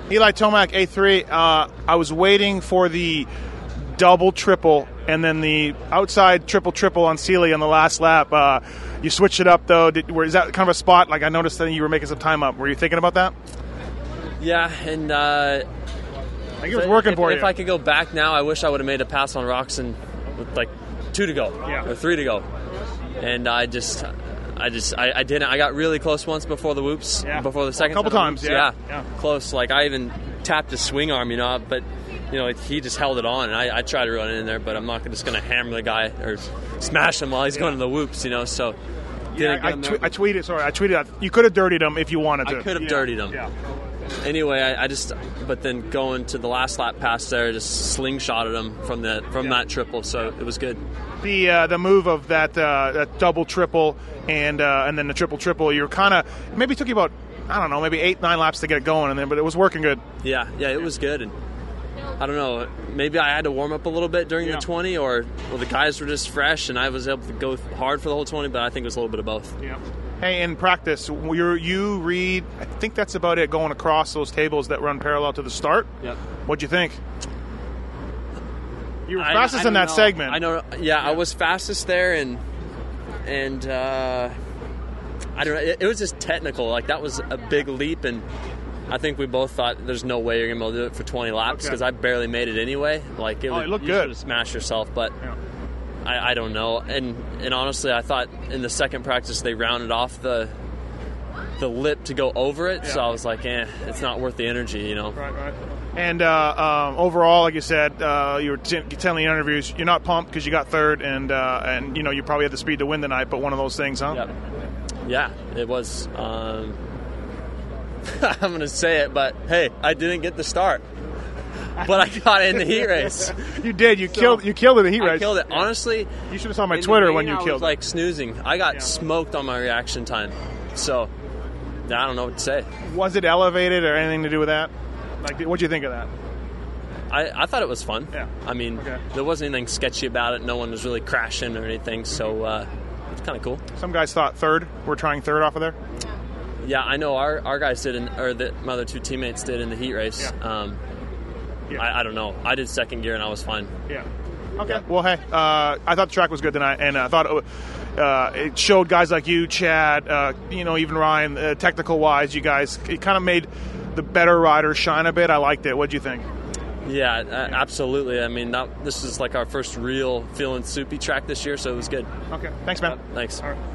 Eli Tomac, A3. I was waiting for the double triple and then the outside triple on Seeley on the last lap. You switched it up though. Is that kind of a spot? Like I noticed that you were making some time up. Were you thinking about that? Yeah, and I think it was working for you. If I could go back now, I wish I would have made a pass on Roczen with like 2 to go or 3 to go, and I didn't. I got really close once before the whoops, before the second. A couple times, yeah, close. Like I even tapped his swing arm, but he just held it on, and I tried to run in there, but I'm not just going to hammer the guy or smash him while he's going to the whoops, So I tweeted that you could have dirtied him if you wanted to. I could have dirtied him. Yeah. Anyway, but then going to the last lap pass there, just slingshotted him from that triple, so it was good. The move of that double triple and then the triple, you're kind of maybe took you about maybe 8-9 laps to get it going, but it was working good. Yeah, it was good, and I don't know, maybe I had to warm up a little bit during the 20, or the guys were just fresh, and I was able to go hard for the whole 20, but I think it was a little bit of both. Yeah. Hey, in practice, you read, I think that's about it, going across those tables that run parallel to the start. Yep. What'd you think? You were fastest in that segment. I know. Yeah, I was fastest there, and I don't know. It was just technical. Like that was a big leap, and I think we both thought there's no way you're gonna be able to do it for 20 laps because I barely made it anyway. Like it looked you good. Should have smashed yourself, but. Yeah. I don't know, and honestly, I thought in the second practice they rounded off the lip to go over it, so I was like, it's not worth the energy, Right. And overall, like you said, you were telling the interviews, you're not pumped because you got third, and you probably had the speed to win tonight, but one of those things, huh? Yep. Yeah, it was. I'm going to say it, but hey, I didn't get the start. But I got it in the heat race. You did. You killed it in the heat race. I killed it. Honestly, you should have saw my Twitter when you killed it. I was like snoozing. I got smoked on my reaction time. So, I don't know what to say. Was it elevated or anything to do with that? Like, what'd you think of that? I thought it was fun. Yeah. I mean, there wasn't anything sketchy about it. No one was really crashing or anything. So, it's kind of cool. Some guys thought third. We're trying third off of there. Yeah, I know our guys did, my other two teammates did in the heat race. Yeah. I don't know. I did second gear and I was fine. Yeah. Okay. Yeah. Well, hey, I thought the track was good tonight, and I thought it showed guys like you, Chad, even Ryan, technical-wise, you guys, it kind of made the better riders shine a bit. I liked it. What did you think? Yeah, absolutely. I mean, this is like our first real feeling soupy track this year, so it was good. Okay. Thanks, man. Thanks. All right.